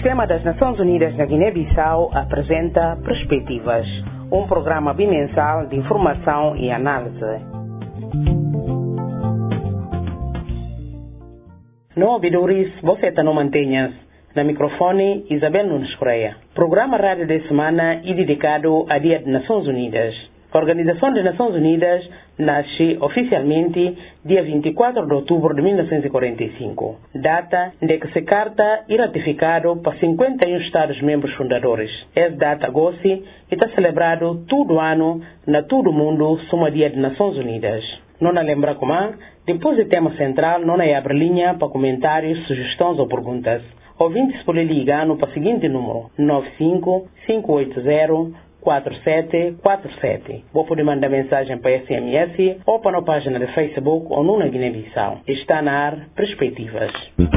Sistema das Nações Unidas na Guiné-Bissau apresenta Perspectivas, um programa bimensal de informação e análise. No ouvidores, você não mantenha. Na microfone, Isabel Nunes Correia. Programa Rádio da Semana é dedicado ao Dia das Nações Unidas. A Organização das Nações Unidas nasce oficialmente dia 24 de outubro de 1945, data em que se carta e ratificado para 51 Estados-membros fundadores. Essa data goce e está celebrado todo ano na todo o mundo como Dia das Nações Unidas. Não lembra como, depois do tema central, não abre linha para comentários, sugestões ou perguntas. Ouvintes podem ligar para o seguinte número, 95-580-4747. Ou pode mandar mensagem para SMS ou para a página de Facebook ou no na Guiné-Bissau. Está na ar Perspectivas.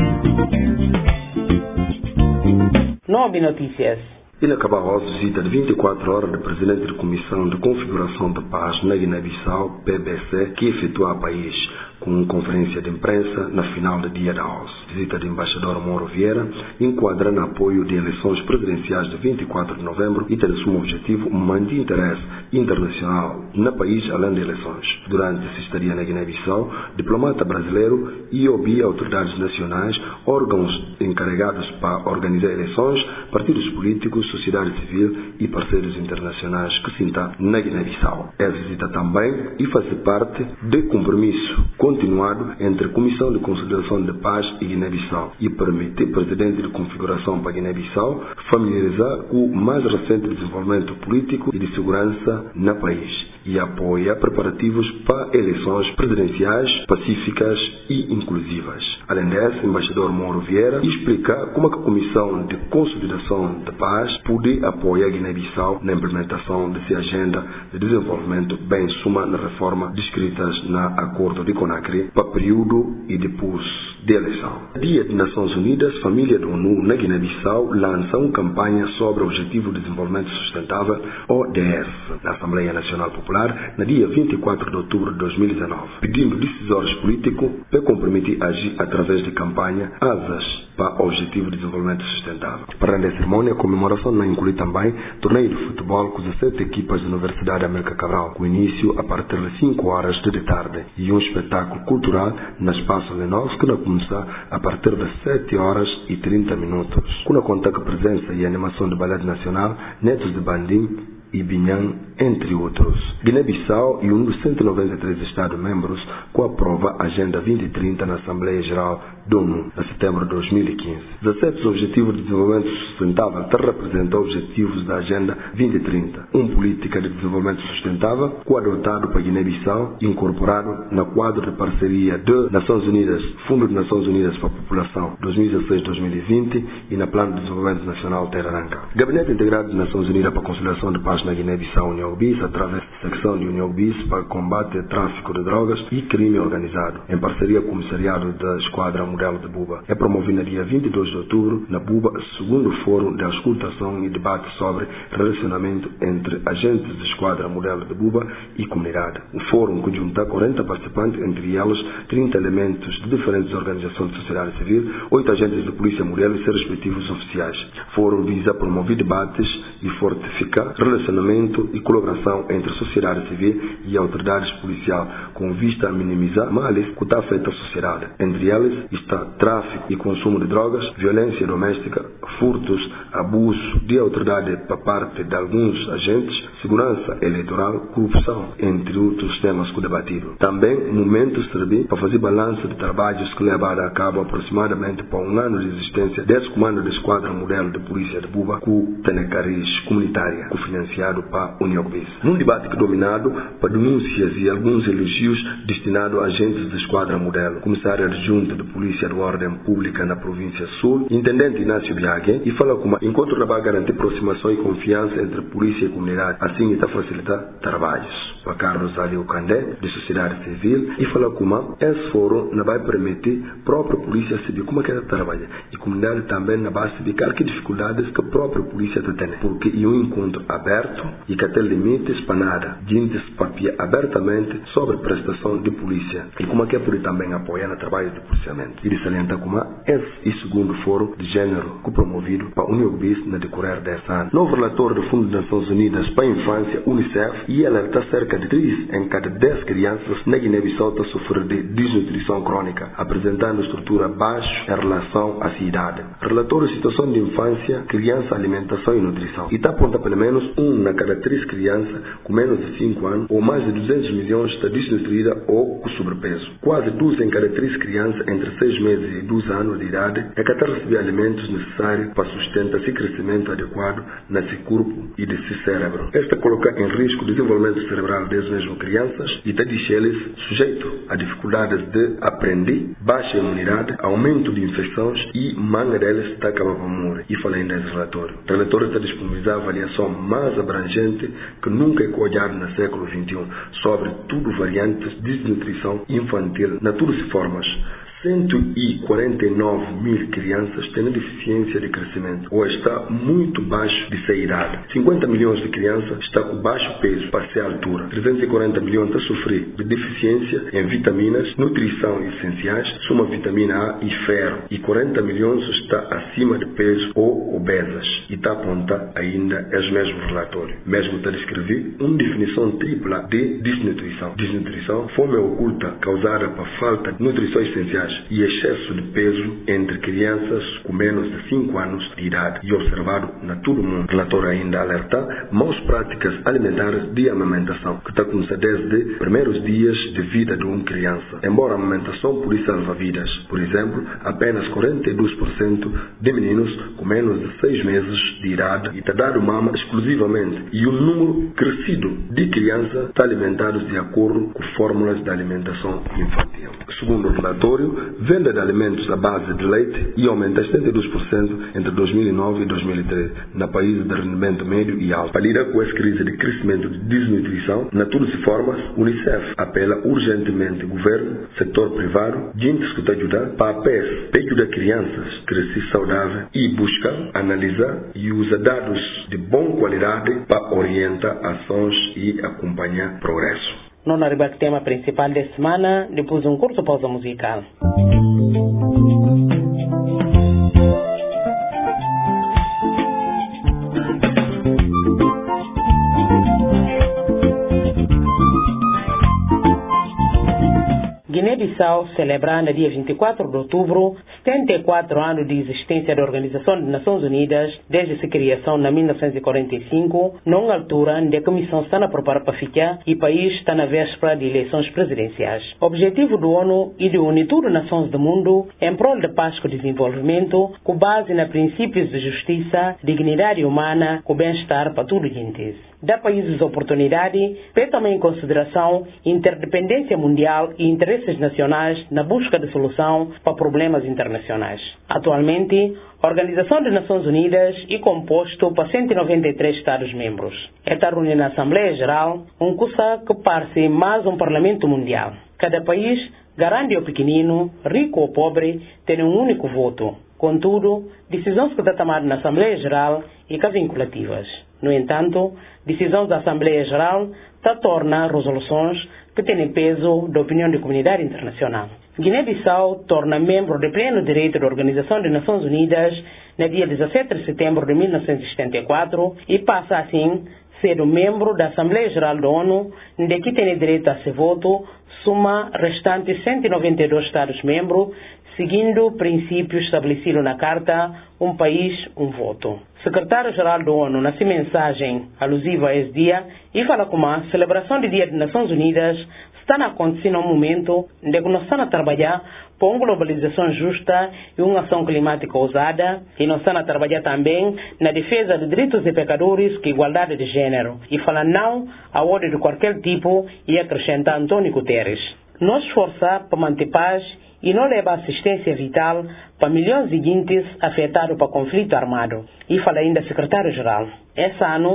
Nove notícias. Inacabava a visita de 24 horas do Presidente da Comissão de Configuração da Paz na Guiné-Bissau, PBC, que efetuou ao país com conferência de imprensa na final do dia da OSS. Visita do embaixador Mauro Vieira enquadra no apoio de eleições presidenciais de 24 de novembro e tem como objetivo manter interesse internacional no país além de eleições. Durante a estadia na Guiné-Bissau, diplomata brasileiro e ouvia autoridades nacionais, órgãos encarregados para organizar eleições, partidos políticos, sociedade civil e parceiros internacionais que se encontram na Guiné-Bissau. É visita também e faz parte de compromisso continuado entre a Comissão de Consolidação de Paz e Guiné-Bissau e permite ao Presidente de Configuração para Guiné-Bissau familiarizar com o mais recente desenvolvimento político e de segurança no país e apoia preparativos para eleições presidenciais pacíficas e inclusivas. Além disso, o embaixador Mauro Vieira explica como a Comissão de Consolidação de Paz pode apoiar a Guiné-Bissau na implementação de sua agenda de desenvolvimento bem suma na reforma descritas no Acordo de Conakry para período e depois de eleição. Dia das Nações Unidas, Família da ONU na Guiné-Bissau lança uma campanha sobre o Objetivo de Desenvolvimento Sustentável, ODS, na Assembleia Nacional Popular, no dia 24 de outubro de 2019, pedindo decisores políticos para comprometer a agir através de campanha Asas para o Objetivo de Desenvolvimento Sustentável. Para a cerimônia, a comemoração não inclui também torneio de futebol com 17 equipas da Universidade América Cabral, com início a partir de 5 horas da tarde, e um espetáculo cultural no Espaço Lenox que vai começar a partir de 7 horas e 30 minutos. Com a conta com a presença e animação do Ballet Nacional, Netos de Bandim e Binham, entre outros. Guiné-Bissau e um dos 193 Estados-membros que aprova a Agenda 2030 na Assembleia Geral da ONU, em setembro de 2015. 17 Objetivos de Desenvolvimento Sustentável representam objetivos da Agenda 2030, uma política de desenvolvimento sustentável adotado para Guiné-Bissau e incorporado no quadro de parceria de Nações Unidas, Fundo de Nações Unidas para a População 2016-2020 e no Plano de Desenvolvimento Nacional Terra-Ranca. Gabinete Integrado das Nações Unidas para a Consolidação de Paz na Guiné-Bissau, UNIOBIS, através da secção de UNIOBIS para combate ao tráfico de drogas e crime organizado, em parceria com o Comissariado da Esquadra Modelo de Buba. É promovido no dia 22 de outubro, na Buba, segundo Fórum de Auscultação e Debate sobre Relacionamento entre Agentes da Esquadra Modelo de Buba e Comunidade. O Fórum, que junta 40 participantes, entre eles 30 elementos de diferentes organizações de sociedade civil, 8 agentes de Polícia Modelo e seus respectivos oficiais. O Fórum visa promover debates e fortificar relacionamento e colaboração entre a sociedade civil e autoridades policiais, com vista a minimizar males que está feito à sociedade. Entre eles está tráfico e consumo de drogas, violência doméstica, furtos, abuso de autoridade por parte de alguns agentes, segurança eleitoral, corrupção, entre outros temas que debatiram. Também, momentos servir para fazer balanço de trabalhos que levaram a cabo aproximadamente para um ano de existência desse comando da Esquadra Modelo de Polícia de Buba, com Tenecariz comunitária, financiado para a UNIOBIS. Num debate dominado por denúncias e alguns elogios destinados a agentes da Esquadra Modelo, comissário adjunto de Polícia de Ordem Pública na Província Sul, Intendente Inácio Biague, e fala como encontro vai garantir aproximação e confiança entre polícia e comunidade, assim está facilitar trabalhos. para Carlos Alio Candé, de sociedade civil, e fala como esse fórum não vai permitir a própria polícia saber como é que ela trabalha. E a comunidade também não vai saber que dificuldades que a própria polícia tem. Porque é um encontro aberto e que tem limites para nada. Gente se papia abertamente sobre a prestação de polícia. E como é que poder também apoiar no trabalho de policiamento. E de salientar como esse é o segundo fórum de género que promovido para a União Bis na decorrer desse ano. Novo relator do Fundo das Nações Unidas para a Infância, UNICEF, e alerta cerca de 3 em cada 10 crianças na Guiné-Bissau a sofrer de desnutrição crônica, apresentando estrutura baixa em relação à idade. Relator de situação de infância, criança, alimentação e nutrição. E está aponta pelo menos 1 na cada 3 crianças com menos de 5 anos ou mais de 200 milhões está desnutrida ou com sobrepeso. Quase 2 em cada 3 crianças entre 6 meses e 12 anos de idade é que receber alimentos necessários para sustentar esse crescimento adequado nesse corpo e desse cérebro. Esta coloca em risco o desenvolvimento cerebral das mesmas crianças e está deixando-eles sujeitos a dificuldades de aprender, baixa imunidade, aumento de infecções e manga deles está acabando por morrer. E falei nesse relatório. O relatório está disponibilizando a avaliação mais abrangente que nunca é olhada no século XXI sobre tudo variantes de desnutrição infantil na todas as formas. 149 mil crianças têm deficiência de crescimento ou está muito baixo de sua idade. 50 milhões de crianças estão com baixo peso para sua altura. 340 milhões estão a sofrer de deficiência em vitaminas, nutrição essenciais, soma vitamina A e ferro. E 40 milhões estão acima de peso ou obesas. E está a apontar ainda os mesmos relatórios. Mesmo está a descrever uma definição tripla de desnutrição. Desnutrição, fome oculta causada por falta de nutrição essenciais e excesso de peso entre crianças com menos de 5 anos de idade e observado na todo o mundo. O relatório ainda alerta maus práticas alimentares de amamentação, que está começando desde os primeiros dias de vida de uma criança. Embora a amamentação pode salvar vidas, por exemplo, apenas 42% de meninos com menos de 6 meses de idade está dado mama exclusivamente e um número crescido de crianças está alimentados de acordo com fórmulas de alimentação infantil. Segundo o relatório, venda de alimentos à base de leite e aumenta 72% entre 2009 e 2013 na países de rendimento médio e alto. Para lidar com essa crise de crescimento de desnutrição, na todas as formas, o UNICEF apela urgentemente ao governo, setor privado, gente que está ajudando para a PES, para ajudar crianças a crescer saudável e buscar, analisar e usar dados de boa qualidade para orientar ações e acompanhar progresso. Não arriba o tema principal da semana, depois de curto pausa musical. Guiné-Bissau celebra no dia 24 de outubro 74 anos de existência da Organização das Nações Unidas desde sua criação em 1945, numa altura em que a Comissão está a preparar para ficar e o país está na véspera de eleições presidenciais. O objetivo do ONU é de unir todas as nações do mundo em prol da paz e desenvolvimento, com base nos princípios de justiça, dignidade humana e bem-estar para todos os entes. Dá países oportunidade, ter também em consideração interdependência mundial e interesses nacionais na busca de solução para problemas internacionais. Atualmente, a Organização das Nações Unidas é composto por 193 Estados-membros. Esta reúne na Assembleia Geral, curso que parece mais um Parlamento Mundial. Cada país, grande ou pequenino, rico ou pobre, tem um único voto. Contudo, decisões que estão tomadas na Assembleia Geral e que vinculativas. No entanto, decisões da Assembleia Geral tornam resoluções que têm peso da opinião da comunidade internacional. Guiné-Bissau torna membro de pleno direito da Organização das Nações Unidas no dia 17 de setembro de 1974 e passa assim a ser membro da Assembleia Geral da ONU, de que tem direito a seu voto, soma restantes 192 Estados-membros, seguindo princípios estabelecidos na Carta Um País, Um Voto. Secretário-Geral da ONU, na sua mensagem alusiva a esse dia, e fala como a celebração do Dia das Nações Unidas está a acontecer num momento em que nós estamos a trabalhar por uma globalização justa e uma ação climática ousada, e nós estamos a trabalhar também na defesa dos direitos de pecadores com igualdade de gênero, e fala não a ódio de qualquer tipo, e acrescenta Antônio Guterres. Nós esforçar para manter paz e não leva assistência vital para milhões de guintes afetados por conflito armado. E fala ainda secretário-geral. Esse ano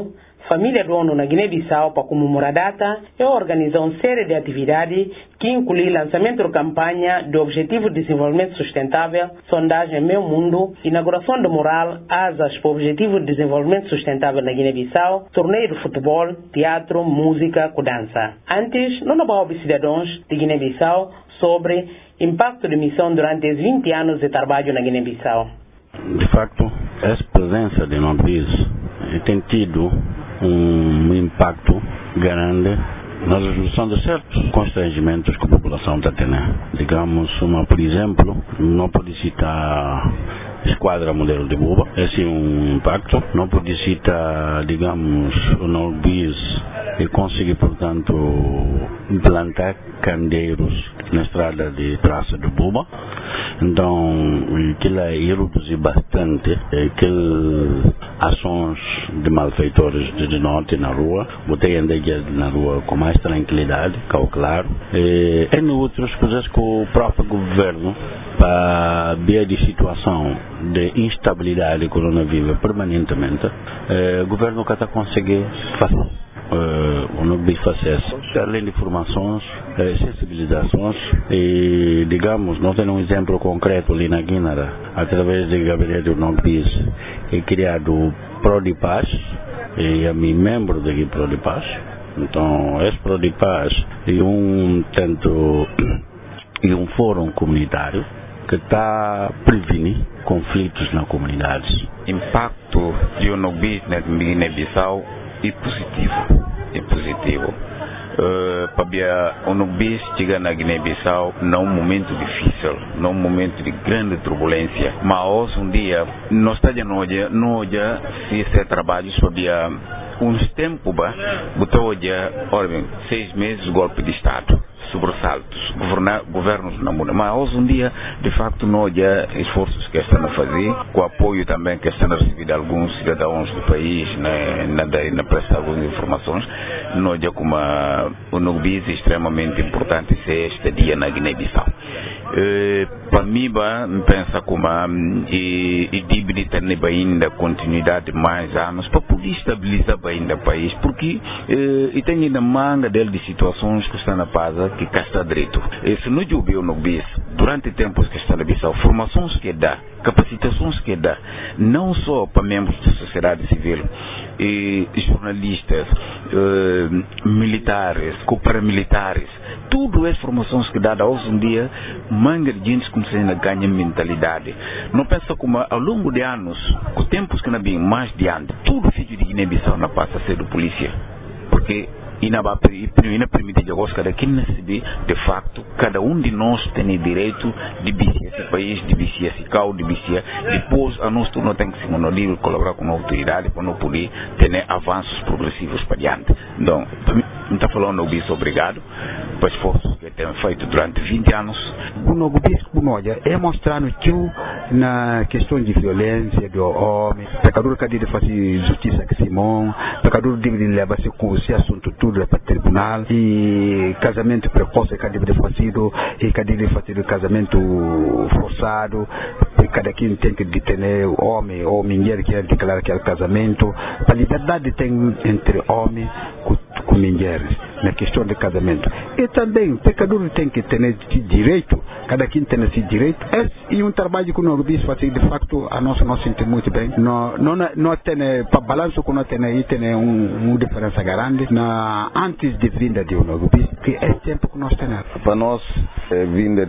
família do ONU na Guiné-Bissau para comemorar a data e organizar uma série de atividades que inclui lançamento da campanha do Objetivo de Desenvolvimento Sustentável, sondagem Meu Mundo, inauguração de mural Asas para o Objetivo de Desenvolvimento Sustentável na Guiné-Bissau, torneio de futebol, teatro, música e dança. Antes, não houve cidadãos de Guiné-Bissau sobre impacto de missão durante os 20 anos de trabalho na Guiné-Bissau. De facto, essa presença de Nobis tem tido um impacto grande na resolução de certos constrangimentos que a população está tendo. Digamos, por exemplo, não pode citar Esquadra Modelo de Buba, esse é um impacto. Não pode citar, digamos, o Nobis e conseguir, portanto, implantar candeiros na estrada de Praça de Buba. Então, aquilo aí reduzir bastante aquelas ações de malfeitores de noite na rua, botei andar na rua com mais tranquilidade, claro. E outras coisas que o próprio governo, para ver a situação de instabilidade que o Corona vive permanentemente, o governo que está conseguindo fazer. O Nobis faz isso, além de formações, sensibilizações e, digamos, nós temos um exemplo concreto ali na Guiné, através do gabinete do Nobis, é criado o Prodipaz, e a mim membro do Prodipaz. Então, esse Prodipaz é um fórum comunitário que está a prevenir conflitos na comunidade. Impacto do Nobis na Guiné-Bissau é positivo. Para o Nobis chegar na Guiné-Bissau num momento difícil, num momento de grande turbulência. Mas hoje um dia, nós estamos já se esse trabalho sobre uns tempos, botou já 6 meses golpe de Estado. Sobressaltos, governos na muda. Mas hoje um dia, de facto, nós já esforços que estão a fazer, com o apoio também que estão a receber de alguns cidadãos do país, na prestar algumas informações, nós já como o Nobis é extremamente importante ser este dia na Guiné-Bissau. Para mim, pensa como e deve ter ainda continuidade de mais anos para poder estabilizar ainda o país, porque tem ainda manga dele de situações que estão na paz, que cá está direito. Se não houver o Nobis, durante tempos que está na Bissau, formações que dá, capacitações que dá, não só para membros da sociedade civil, jornalistas, militares, paramilitares, tudo é formações que dá hoje em dia, manga de gente começando a ganhar mentalidade. Não pensa como ao longo de anos, com tempos que não vem mais diante, tudo filho de Guiné-Bissau não passa a ser do polícia. Porque e não permite cada quem receber, de facto, cada um de nós tem direito de viver esse país, de viver esse caos, de viver. Depois, a nós não tem que se monolir e colaborar com a autoridade para não poder ter avanços progressivos para diante. Então, não está falando o Nobis obrigado para os esforços que tem feito durante 20 anos. O Nobis é mostrando que na questão de violência do homem, pecador que deve fazer justiça que Simão, pecador deve levar-se com esse assunto tudo para o tribunal, e casamento precoce que deve fazer, e que deve fazer casamento forçado, e cada quem tem que deter homem ou mulher que declarar aquele casamento. A liberdade tem entre homem com mulheres na questão de casamento. E também o pecador tem que ter direito, cada quem tem esse direito. Esse é um trabalho que o Nobis faz, de facto, a nós sentimos muito bem. Não tem, para balanço que nós temos aí, tem uma diferença grande antes de vinda de Nobis, que é tempo que nós temos. Para nós, vinda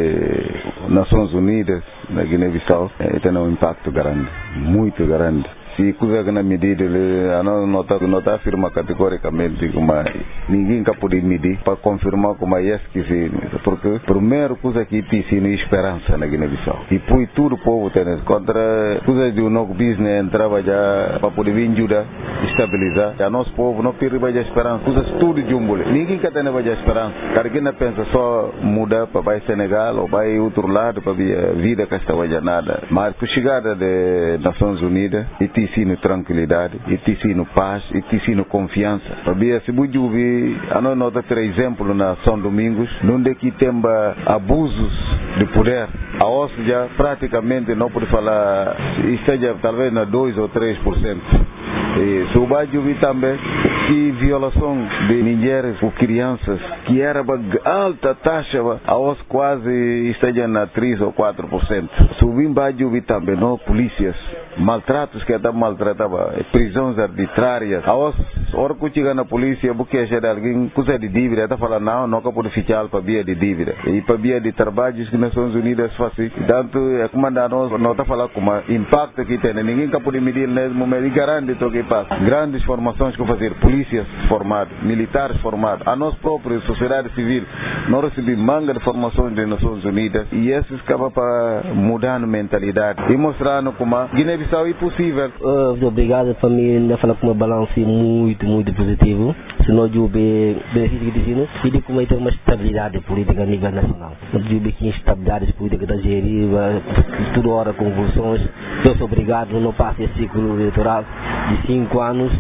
de Nações Unidas na Guiné-Bissau, tem um impacto grande, muito grande. Se coisa que na medida, não está afirma categoricamente como ninguém pode medir para confirmar como é que se, porque a primeira coisa que tem sido esperança na Guiné-Bissau. E por tudo o povo tem contra coisas de um novo business entrava já para poder vir ajudar, estabilizar. Já nosso povo não perde mais esperança, coisas tudo de bolo. Ninguém quer ter mais esperança. Cada quem pensa só mudar para vai Senegal ou vai outro lado para a vida que está já nada. Mas com a chegada das Nações Unidas e tem sido tranquilidade, e tem sido paz, e tem sido confiança. Para se você ouvir, nós nota ter exemplo na São Domingos, onde que tem abusos de poder. A OSS já praticamente não pode falar, esteja talvez na 2 ou 3%. E Subaju vi também que violação de mulheres ou crianças, que era alta taxa, aos quase esteja na 3 ou 4%. Subimbajo vi também, não, polícias, maltratos que até maltratava, prisões arbitrárias. Aos hora que chega na polícia, porque achar alguém coisa de dívida, até falar não pode oficial para via de dívida. E para via de trabalhos que Nações Unidas fazem. Tanto é comandar não está falando como impacto que tem. Ninguém pode medir mesmo, mas garante o que passa. Grandes formações que fazer, polícias formadas, militares formados. A nós próprios, sociedade civil, nós recebemos manga de formações das Nações Unidas e esses acabam para mudar a mentalidade e mostrando como a Guiné-Bissau é possível. Obrigado para mim, falar com uma balança muito positivo. Se nós tiver benefício que dizemos, e como tem uma estabilidade política a nível nacional. Nós tivemos que instabilidade política da gerir, toda hora convulsões. Eu sou obrigado, não passe esse ciclo eleitoral de 5 anos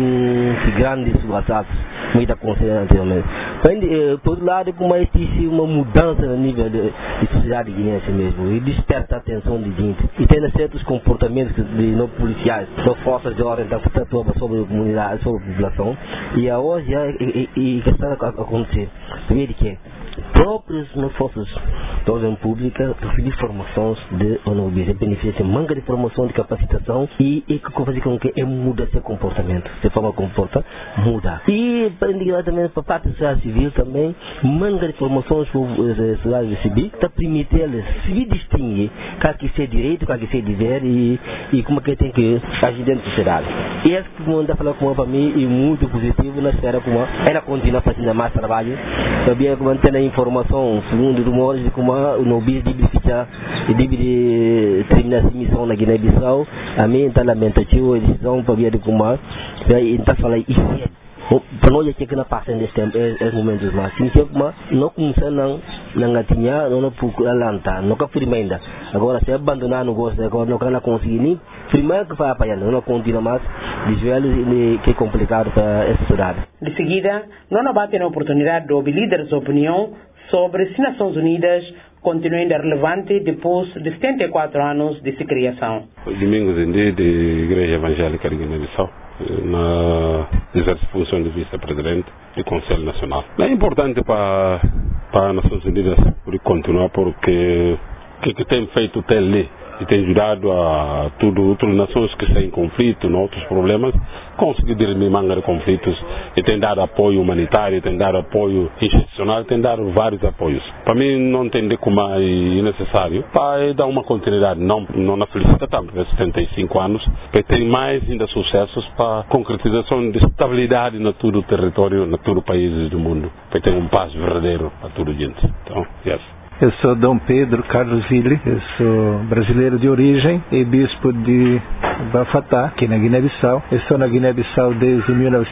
sem grandes ataques, muita consciência anteriormente. Por outro lado, como existe uma mudança no nível de sociedade guineense mesmo, e desperta a atenção de gente, e tem certos comportamentos de não policiais, das forças de ordem da sobre a comunidade, sobre a população, e hoje que está a acontecer, sabe que próprios nas forças de ordem pública receber formações de ONU-BIS, benefício, manga de formação de capacitação e que faz com que muda seu comportamento, se forma comporta, muda. E também para a parte da sociedade civil também, manga de formações da sociedade civil, para permitir eles se distinguir, qual que ser direito, qual que ser dever e como que tem que agir dentro da sociedade. E esse que eu ando falando com para mim é muito positivo na esfera como ela continua fazendo mais trabalho, sabia como tem a informação segundo rumores de como o ONU-BIS deve ficar e deve terminar essa missão na Guiné-Bissau. A mim está lamentativo a decisão para ver como está falando isso. Para nós aqui que não passa nesses momentos mais, significa que não começamos na gatinha, não lança, não firma ainda. Agora se abandonar o negócio, agora não conseguir nem firmar que vai apanhar, não continua mais de joelhos que é complicado para essa sociedade. De seguida, não abate a oportunidade de ouvir líderes de opinião sobre se Nações Unidas continua ainda relevante depois de 74 anos de sua criação. Domingos Indi, da Igreja Evangélica de Guiné-Bissau, na exerce função de vice-presidente do Conselho Nacional. É importante para as Nações Unidas continuar porque o que tem feito até ali e tem ajudado a outras nações que estão em conflito, outros problemas, conseguir dirimir manga de conflitos e tem dado apoio humanitário, tem dado apoio institucional, tem dado vários apoios. Para mim não entender como é necessário para dar uma continuidade, não na felicita tanto, porque 75 anos, que tem mais ainda sucessos para a concretização de estabilidade na todo o território, na todo o país do mundo, que tem paz verdadeiro a toda a gente. Então, yes. Eu sou Dom Pedro Carlos Ville, eu sou brasileiro de origem e bispo de Bafatá, aqui na Guiné-Bissau. Eu estou na Guiné-Bissau desde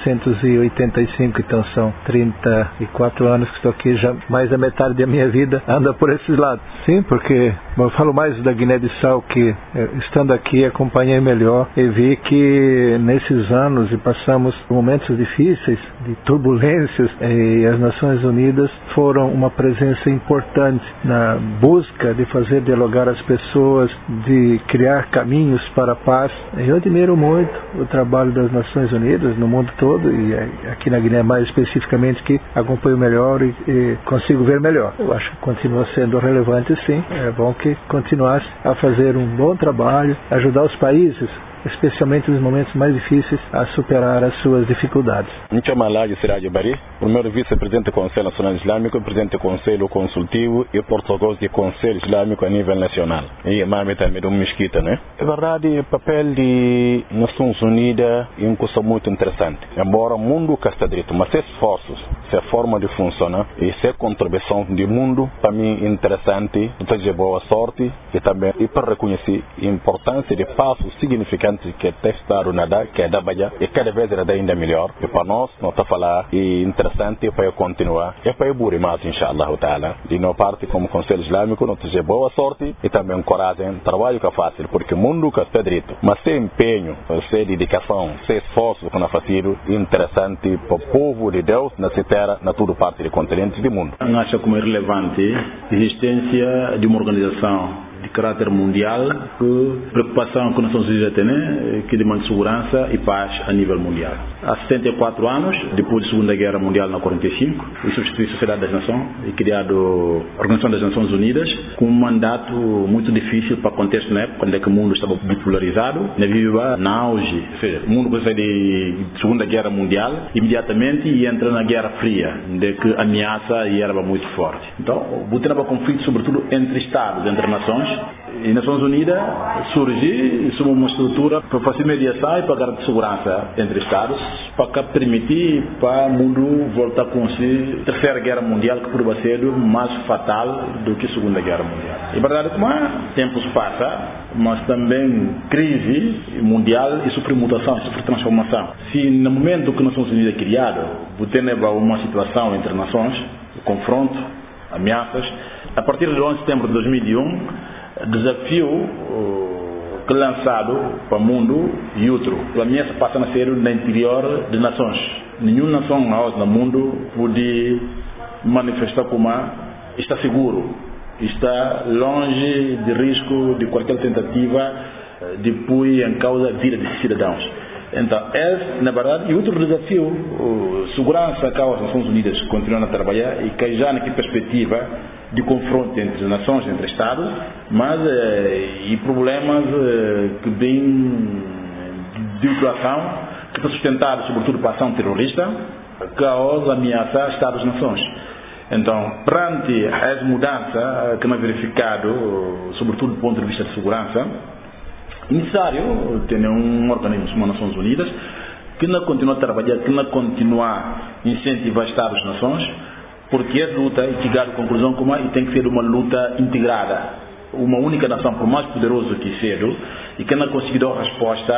1985, então são 34 anos que estou aqui, já mais da metade da minha vida anda por esses lados. Sim, porque eu falo mais da Guiné-Bissau, que estando aqui acompanhei melhor e vi que nesses anos e passamos momentos difíceis, de turbulências, e as Nações Unidas foram uma presença importante na busca de fazer dialogar as pessoas, de criar caminhos para a paz. Eu admiro muito o trabalho das Nações Unidas no mundo todo e aqui na Guiné mais especificamente, que acompanho melhor e consigo ver melhor. Eu acho que continua sendo relevante, sim. É bom que continuasse a fazer um bom trabalho, ajudar os países, especialmente nos momentos mais difíceis, a superar as suas dificuldades. Me chamo Alaji Siraj Bari, primeiro vice-presidente do Conselho Nacional Islâmico, presidente do Conselho Consultivo e porta-voz do Conselho Islâmico a nível nacional. E mami também de uma mesquita, né? É verdade, o papel de Nações Unidas é uma coisa muito interessante. Embora o mundo está direito, mas esforços, se a forma de funcionar e se a contribuição do mundo, para mim é interessante, desejo boa sorte e também para reconhecer a importância de passos significantes que é testado nada, que é da Bahia, e cada vez é ainda melhor. E para nós, não está a falar, é interessante para continuar, e para burro mais, inshallah ta'ala. De nossa parte, como Conselho Islâmico, não desejo boa sorte e também coragem, trabalho que é fácil, porque o mundo que está direito, mas se empenho, se dedicação, se esforço que não é fácil, é interessante para o povo de Deus, na terra, na toda parte do continente do mundo. Acho como é relevante a existência de uma organização caráter mundial, que preocupação que as Nações Unidas têm, que demanda segurança e paz a nível mundial. Há 74 anos, depois da Segunda Guerra Mundial, na 45, foi substituída a Sociedade das Nações e criado a Organização das Nações Unidas, com um mandato muito difícil para o contexto na época, quando é que o mundo estava bipolarizado, viva na auge, ou seja, o mundo começa de Segunda Guerra Mundial, imediatamente e entra na Guerra Fria, de que a ameaça era muito forte. Então, botava conflito sobretudo entre Estados, entre nações, e as Nações Unidas surge sob uma estrutura para fazer mediação e para garantir segurança entre Estados, para permitir para o mundo voltar com a Terceira Guerra Mundial, que por ser mais fatal do que a Segunda Guerra Mundial. É verdade que o tempo se passa, mas também crise mundial e sofre mutação, sofre transformação. Se no momento que as Nações Unidas é criado, você tem uma situação entre nações, confronto, ameaças, a partir de 11 de setembro de 2001, desafio que lançado para o mundo e outro. A ameaça passa a ser no interior de nações. Nenhuma nação no mundo pode manifestar como está seguro, está longe de risco de qualquer tentativa de pôr em causa a vida de cidadãos. Então, esse, na verdade, e outro desafio, segurança que as Nações Unidas continuam a trabalhar e que já naquela perspectiva de confronto entre nações, entre Estados, mas e problemas que vêm de atuação, que estão sustentados sobretudo por ação terrorista, que ameaça Estados-nações. Então, perante essa mudança que não é verificado, sobretudo do ponto de vista de segurança, é necessário ter um organismo como as Nações Unidas que não continua a trabalhar, que não continua a incentivar Estados-nações, porque a luta e chegar à conclusão como e tem que ser uma luta integrada. Uma única nação, por mais poderosa que seja, e que não conseguir dar resposta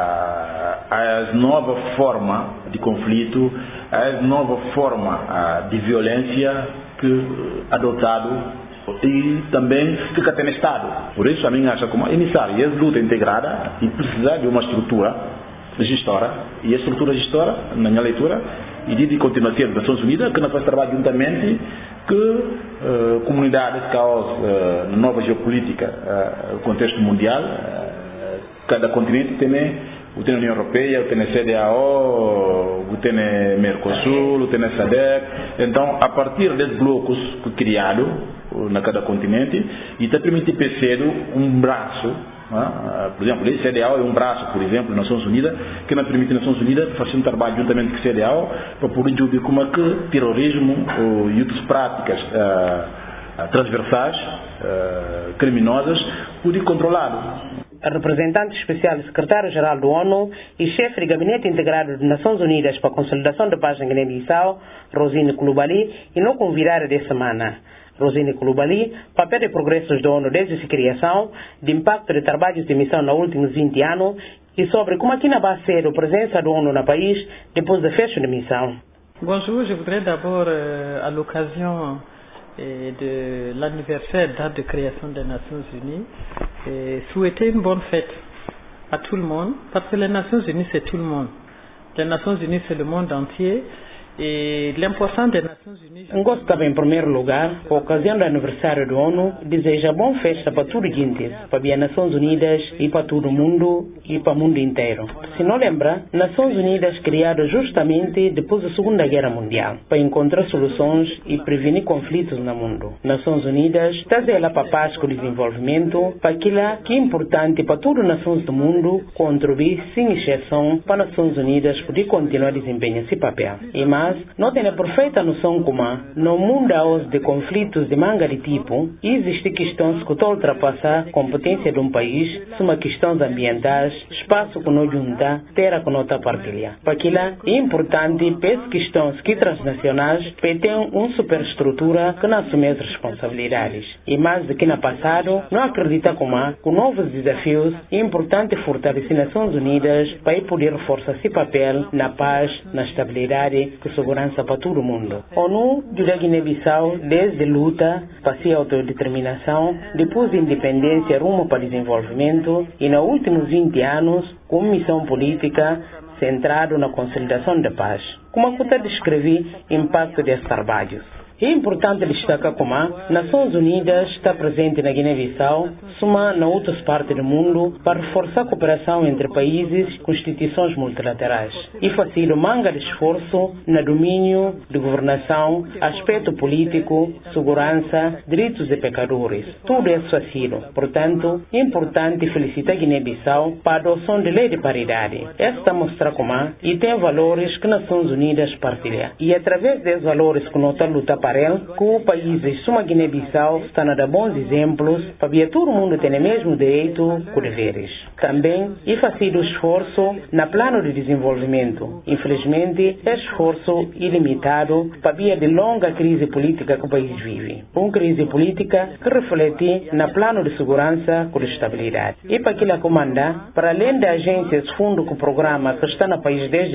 às novas formas de conflito, às novas formas de violência que adotado e também fica até no Estado. Por isso, a mim acha como é necessário essa luta integrada e precisar de uma estrutura gestora, e a estrutura gestora, na minha leitura, e de continuar a ser das Nações Unidas, que não faz trabalho juntamente que comunidades causam nova geopolítica, contexto mundial, cada continente tem a União Europeia, tem a CEDEAO, tem a Mercosul, tem a SADC. Então, a partir desses blocos criados na cada continente, e está permitindo perceber um braço. Por exemplo, a CEDEAO é um braço, por exemplo, das Nações Unidas, que não permite as Nações Unidas fazer um trabalho juntamente com a CEDEAO para poder descobrir como é que terrorismo e outras práticas transversais, criminosas, podem controlar. A representante especial do secretário-geral da ONU e chefe de gabinete integrado das Nações Unidas para a Consolidação da Paz em Guiné-Bissau, Rosine Coulibaly, e não convidada de semana. Rosine Coulibaly, papel de progressos da ONU desde sua criação, de impacto de trabalhos de missão nos últimos 20 anos e sobre como aqui na base ser a presença da ONU no país depois do fecho da missão. Bonjour, je voudrais d'abord, à l'occasion de l'anniversaire date de création des Nations Unies, souhaiter une bonne fête à tout le monde, parce que les Nations Unies c'est tout le monde. Les Nations Unies c'est le monde entier. E l'importância das Nações Unidas. Gostava em primeiro lugar, a ocasião do aniversário da ONU, deseja boa festa para toda a gente, para as Nações Unidas e para todo o mundo e para o mundo inteiro. Se não lembra, Nações Unidas criadas justamente depois da Segunda Guerra Mundial, para encontrar soluções e prevenir conflitos no mundo. Nações Unidas está zela para a paz e o desenvolvimento, para aquilo que é importante para todas as nações do mundo, contribuir sem exceção para as Nações Unidas poder continuar a desempenhar esse papel. Mas não tem a perfeita noção como no mundo hoje de conflitos de manga de tipo, existem questões que ultrapassam a competência de um país, são questões ambientais, espaço que não junta, terra que não está partilha. Para aquilo é importante para essas questões que transnacionais para ter uma superestrutura que não assume as responsabilidades. E mais do que no passado, não acredita como com novos desafios é importante fortalecer as Nações Unidas para poder reforçar esse papel na paz, na estabilidade e segurança para todo mundo. A ONU da Guiné-Bissau desde a luta para sua autodeterminação, depois da independência rumo para o desenvolvimento e nos últimos 20 anos com missão política centrada na consolidação da paz. Como eu descrevi o impacto desses trabalhos? É importante destacar como a Nações Unidas está presente na Guiné-Bissau, suma na outras partes do mundo, para reforçar a cooperação entre países com instituições multilaterais e fazer manga de esforço no domínio de governação, aspecto político, segurança, direitos de pecadores. Tudo é facílio. Portanto, é importante felicitar a Guiné-Bissau para a adoção de lei de paridade. Esta mostra como e tem valores que as Nações Unidas partilham. E através desses valores que nós luta para ele, que o país suma Guiné-Bissau está a dar bons exemplos para que todo mundo tenha o mesmo direito que deveres. Também é fazer o esforço no plano de desenvolvimento. Infelizmente, é esforço ilimitado para via de longa crise política que o país vive. Uma crise política que reflete no plano de segurança com estabilidade. E para aquilo comanda, para além da agência de fundo com o programa que está no país desde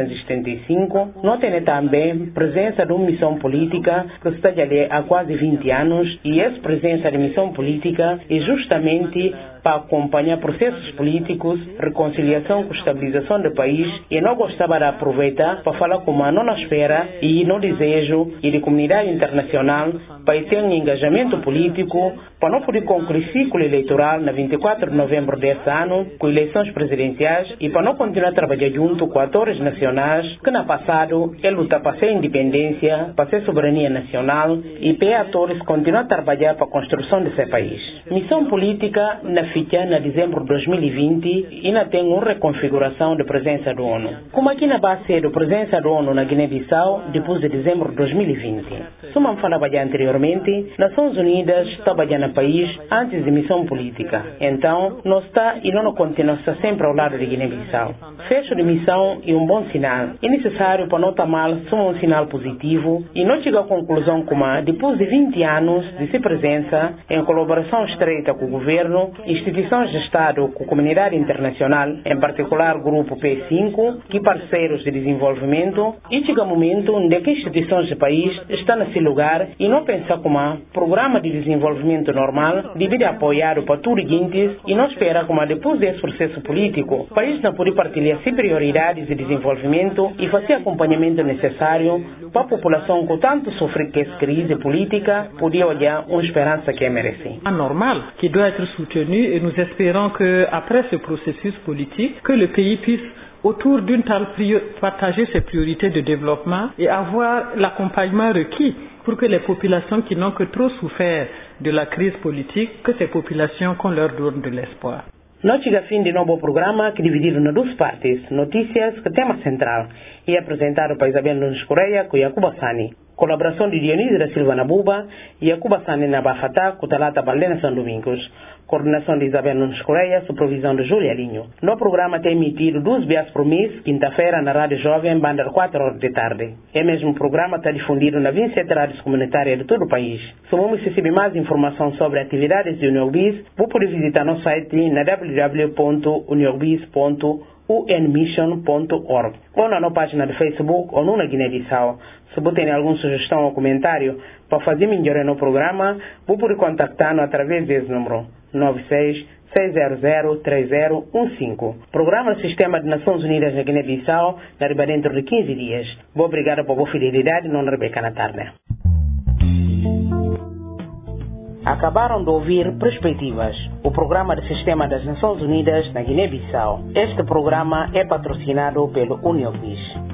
1975, nós temos também presença de uma missão política que está ali há quase 20 anos e essa presença de missão política é justamente para acompanhar processos políticos, reconciliação com estabilização do país e não gostava de aproveitar para falar como a não espera e no desejo e de comunidade internacional para ter um engajamento político para não poder concluir ciclo eleitoral na 24 de novembro deste ano com eleições presidenciais e para não continuar a trabalhar junto com atores nacionais que no passado é luta para ser independência, para ser soberania nacional e para atores continuar a trabalhar para a construção desse país. Missão política na FICA na dezembro de 2020 ainda tem uma reconfiguração de presença da ONU. Como aqui na base da presença da ONU na Guiné-Bissau depois de dezembro de 2020. Como eu falava já anteriormente, Nações Unidas trabalha no país antes de missão política. Então, nós está e não continuamos sempre ao lado de Guiné-Bissau. Fecho de missão é um bom sinal. É necessário para não estar mal, soma um sinal positivo e não chega à conclusão como depois de 20 anos de sua presença em colaboração estreita com o governo, instituições de Estado com a comunidade internacional, em particular o grupo P5, que parceiros de desenvolvimento, e chega o momento onde que instituições do país estão nesse lugar e não pensar como programa de desenvolvimento normal devido apoiado para todos e não espera como depois desse processo político, o país não pode partilhar suas prioridades de desenvolvimento e fazer acompanhamento necessário para a população que tanto sofre com essa crise política poder olhar uma esperança que merece. Anormal, qui doit être soutenu et nous espérons qu'après ce processus politique, que le pays puisse autour d'une telle partager ses priorités de développement et avoir l'accompagnement requis pour que les populations qui n'ont que trop souffert de la crise politique, que ces populations qu'on leur donne de l'espoir. Nós chega a fim de novo programa que dividido em duas partes, notícias que tema central, e apresentado para Isabel Nunes Correia com Yakuba Sani. Colaboração de Dionísio da Silva Nabuba e Yakuba Sani na Bafatá com Talata Baldena São Domingos. Coordenação de Isabel Nunes Correia, supervisão de Júlia Linho. No programa tem emitido 2 vezes por mês, quinta-feira, na Rádio Jovem, banda 4 horas de tarde. É mesmo programa está difundido na 27 rádios comunitárias de todo o país. Se vamos receber mais informação sobre atividades de UniorBiz, vou poder visitar nosso site na www.uniorbiz.unmission.org ou na nossa página de Facebook ou na Guiné-Bissau. Se você tem alguma sugestão ou comentário para fazer melhorar no programa, vou poder contactar-nos através desse número 96-600-3015. Programa do Sistema de Nações Unidas na Guiné-Bissau, dará dentro de 15 dias. Vou obrigado por sua fidelidade, não Rebeca na tarde. Acabaram de ouvir Perspectivas, o programa do Sistema das Nações Unidas na Guiné-Bissau. Este programa é patrocinado pelo UniorBiz.